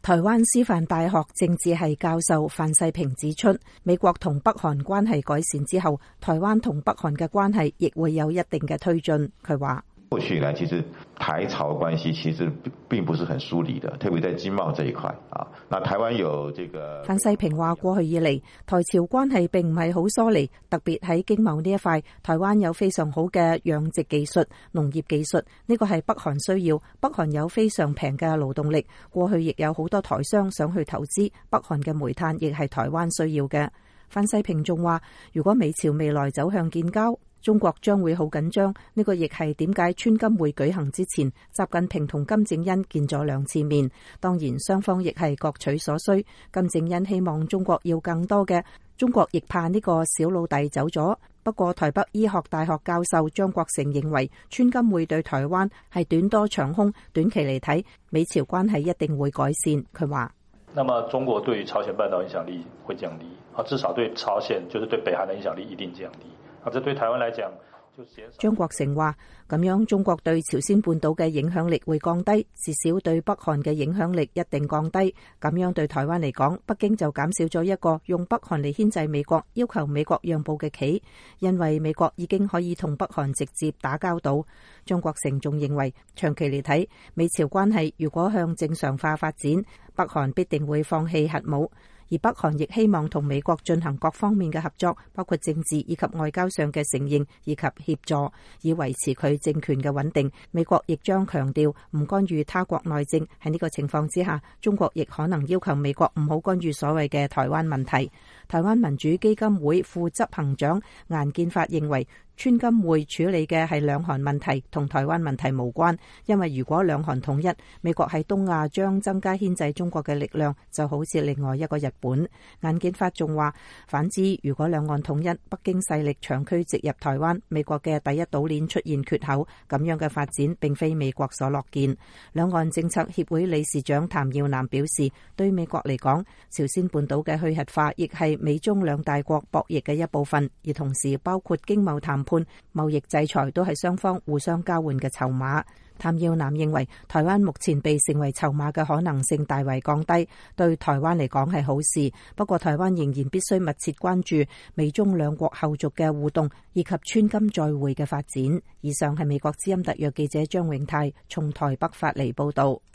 台灣師範大學政治系教授范世平指出，美國同北韓關係改善之後，台灣同北韓嘅關係亦會有一定嘅推進。佢話： 過去以來，其實台朝關係其實並不是很疏離的，特別在經貿這一塊啊。那台灣有這個范世平話，過去以嚟，台朝關係並唔係好疏離，特別喺經貿呢一塊，台灣有非常好嘅養殖技術、農業技術，呢個係北韓需要。北韓有非常平嘅勞動力，過去亦有好多台商想去投資，北韓嘅煤炭亦係台灣需要嘅。范世平仲話，如果美朝未來走向建交，中國將會好緊張，呢個亦係點解川金會舉行之前，習近平同金正恩見咗2次面。當然雙方亦係各取所需，金正恩希望中國要更多嘅，中國亦怕呢個小老弟走咗。不過台北醫學大學教授張國成認為，川金會對台灣係短多長空，短期嚟睇，美朝關係一定會改善。佢話： 那麼中國對於朝鮮半島影響力會降低，至少對朝鮮就是對北韓的影響力一定降低。這對台灣來講， 張國成話：咁樣中國對朝鮮半島嘅影響力會降低，至少對北韓嘅影響力一定降低。咁樣對台灣嚟講，北京就減少咗一個用北韓嚟牽制美國、要求美國讓步嘅棋，因為美國已經可以同北韓直接打交道。張國成仲認為，長期嚟睇，美朝關係如果向正常化發展，北韓必定會放棄核武。而北韓亦希望同美國進行各方面嘅合作，包括政治以及外交上嘅承認以及協助，以維持佢政權嘅穩定。美國亦將強調唔干預他國內政。喺呢個情況之下，中國亦可能要求美國唔好干預所謂嘅台灣問題。台灣民主基金會副執行長顏建發認為，川金會處理嘅係兩韓問題，同台灣問題無關，因為如果兩韓統一，美國喺東亞將增加牽制中國嘅力量，就好似另外一個日本。顏建發仲話，反之，如果兩岸統一，北京勢力長驅直入台灣，美國嘅第一島鏈出現缺口，咁樣嘅發展並非美國所樂見。兩岸政策協會理事長譚耀南表示，對美國嚟講，朝鮮半島嘅去核化亦係美中兩大國博弈嘅一部分，而同時包括經貿談判、貿易制裁都係雙方互相交換嘅籌碼。譚耀南認為，台灣目前被成為籌碼嘅可能性大為降低，對台灣嚟講係好事。不過台灣仍然必須密切關注美中兩國後續嘅互動以及川金再會嘅發展。以上係美國之音特約記者張永泰從台北發嚟報道。